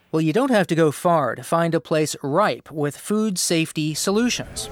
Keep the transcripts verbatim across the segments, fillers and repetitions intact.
Well, you don't have to go far to find a place ripe with food safety solutions.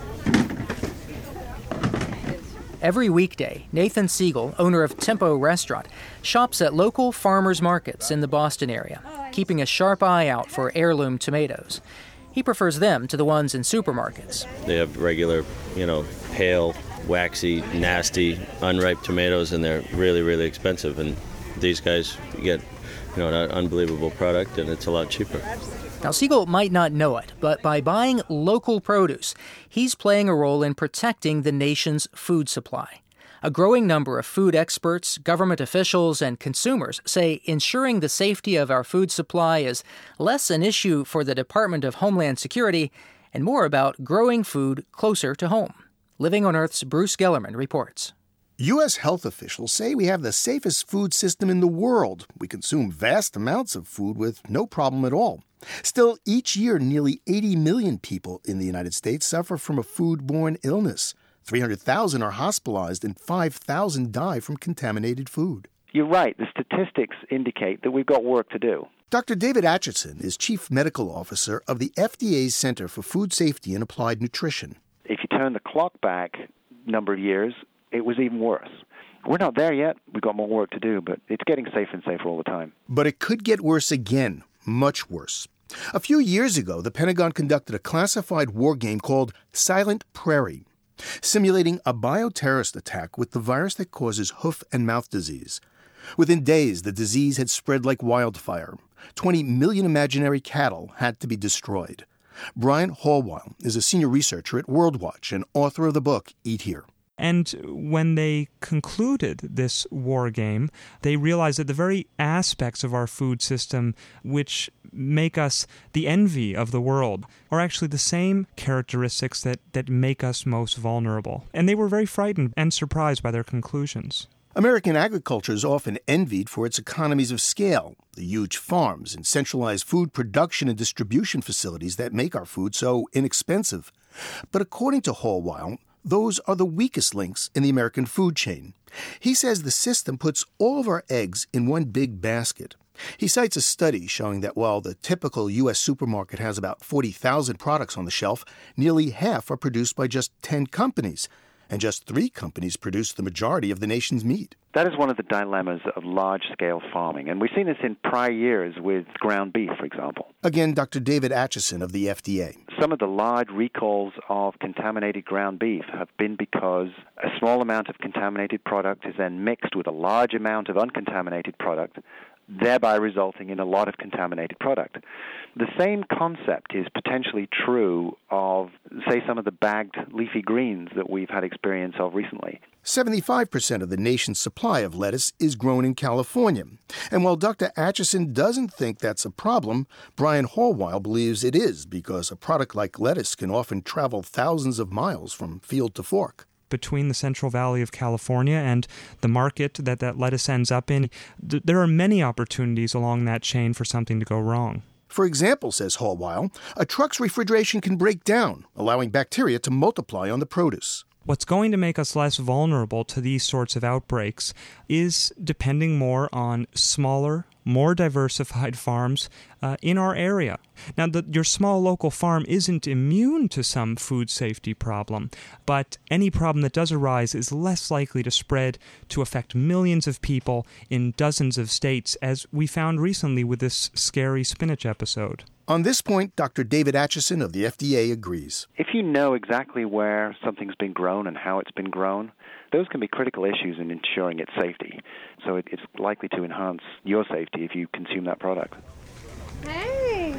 Every weekday, Nathan Siegel, owner of Tempo Restaurant, shops at local farmers markets in the Boston area, keeping a sharp eye out for heirloom tomatoes. He prefers them to the ones in supermarkets. They have regular, you know, pale, waxy, nasty, unripe tomatoes, and they're really, really expensive. And these guys, you get, you know, an unbelievable product, and it's a lot cheaper. Now, Siegel might not know it, but by buying local produce, he's playing a role in protecting the nation's food supply. A growing number of food experts, government officials, and consumers say ensuring the safety of our food supply is less an issue for the Department of Homeland Security and more about growing food closer to home. Living on Earth's Bruce Gellerman reports. U S health officials say we have the safest food system in the world. We consume vast amounts of food with no problem at all. Still, each year, nearly eighty million people in the United States suffer from a foodborne illness. three hundred thousand are hospitalized and five thousand die from contaminated food. You're right. The statistics indicate that we've got work to do. Doctor David Acheson is Chief Medical Officer of the F D A's Center for Food Safety and Applied Nutrition. If you turn the clock back a number of years, it was even worse. We're not there yet. We've got more work to do, but it's getting safer and safer all the time. But it could get worse again, much worse. A few years ago, the Pentagon conducted a classified war game called Silent Prairie, simulating a bioterrorist attack with the virus that causes hoof and mouth disease. Within days, the disease had spread like wildfire. twenty million imaginary cattle had to be destroyed. Brian Hallweil is a senior researcher at WorldWatch and author of the book Eat Here. And when they concluded this war game, they realized that the very aspects of our food system which make us the envy of the world are actually the same characteristics that, that make us most vulnerable. And they were very frightened and surprised by their conclusions. American agriculture is often envied for its economies of scale, the huge farms and centralized food production and distribution facilities that make our food so inexpensive. But according to Hallweil, those are the weakest links in the American food chain. He says the system puts all of our eggs in one big basket. He cites a study showing that while the typical U S supermarket has about forty thousand products on the shelf, nearly half are produced by just ten companies, and just three companies produce the majority of the nation's meat. That is one of the dilemmas of large-scale farming, and we've seen this in prior years with ground beef, for example. Again, Doctor David Acheson of the F D A. Some of the large recalls of contaminated ground beef have been because a small amount of contaminated product is then mixed with a large amount of uncontaminated product, thereby resulting in a lot of contaminated product. The same concept is potentially true of, say, some of the bagged leafy greens that we've had experience of recently. seventy-five percent of the nation's supply of lettuce is grown in California. And while Doctor Acheson doesn't think that's a problem, Brian Hallweil believes it is, because a product like lettuce can often travel thousands of miles from field to fork. Between the Central Valley of California and the market that that lettuce ends up in, th- there are many opportunities along that chain for something to go wrong. For example, says Hallweil, a truck's refrigeration can break down, allowing bacteria to multiply on the produce. What's going to make us less vulnerable to these sorts of outbreaks is depending more on smaller, more diversified farms uh, in our area. Now, the, your small local farm isn't immune to some food safety problem, but any problem that does arise is less likely to spread to affect millions of people in dozens of states, as we found recently with this scary spinach episode. On this point, Doctor David Acheson of the F D A agrees. If you know exactly where something's been grown and how it's been grown, those can be critical issues in ensuring its safety. So it, it's likely to enhance your safety if you consume that product. Hey!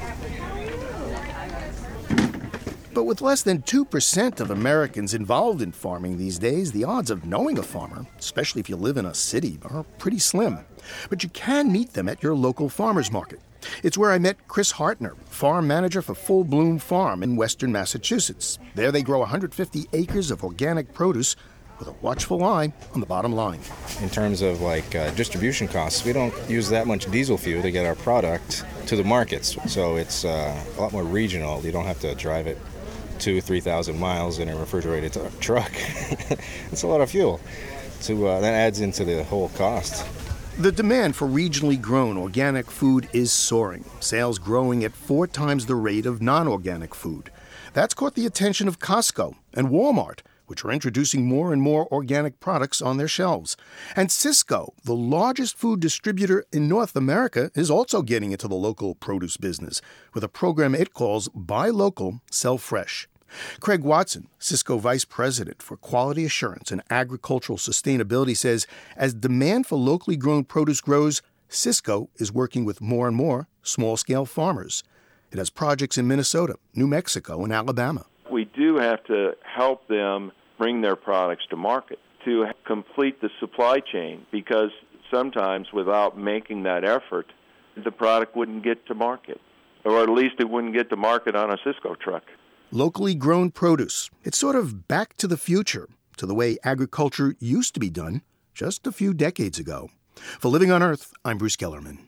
But with less than two percent of Americans involved in farming these days, the odds of knowing a farmer, especially if you live in a city, are pretty slim. But you can meet them at your local farmer's market. It's where I met Chris Hartner, farm manager for Full Bloom Farm in western Massachusetts. There they grow one hundred fifty acres of organic produce with a watchful eye on the bottom line. In terms of like uh, distribution costs, we don't use that much diesel fuel to get our product to the markets. So it's uh, a lot more regional. You don't have to drive it two, three thousand miles in a refrigerated t- truck. It's a lot of fuel. So uh, that adds into the whole cost. The demand for regionally grown organic food is soaring, sales growing at four times the rate of non-organic food. That's caught the attention of Costco and Walmart, which are introducing more and more organic products on their shelves. And Sysco, the largest food distributor in North America, is also getting into the local produce business with a program it calls Buy Local, Sell Fresh. Craig Watson, Sysco Vice President for Quality Assurance and Agricultural Sustainability, says as demand for locally grown produce grows, Sysco is working with more and more small-scale farmers. It has projects in Minnesota, New Mexico, and Alabama. We do have to help them bring their products to market to complete the supply chain, because sometimes without making that effort, the product wouldn't get to market, or at least it wouldn't get to market on a Sysco truck. Locally grown produce. It's sort of back to the future, to the way agriculture used to be done just a few decades ago. For Living on Earth, I'm Bruce Kellerman.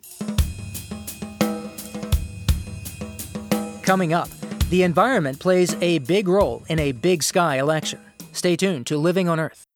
Coming up, the environment plays a big role in a big sky election. Stay tuned to Living on Earth.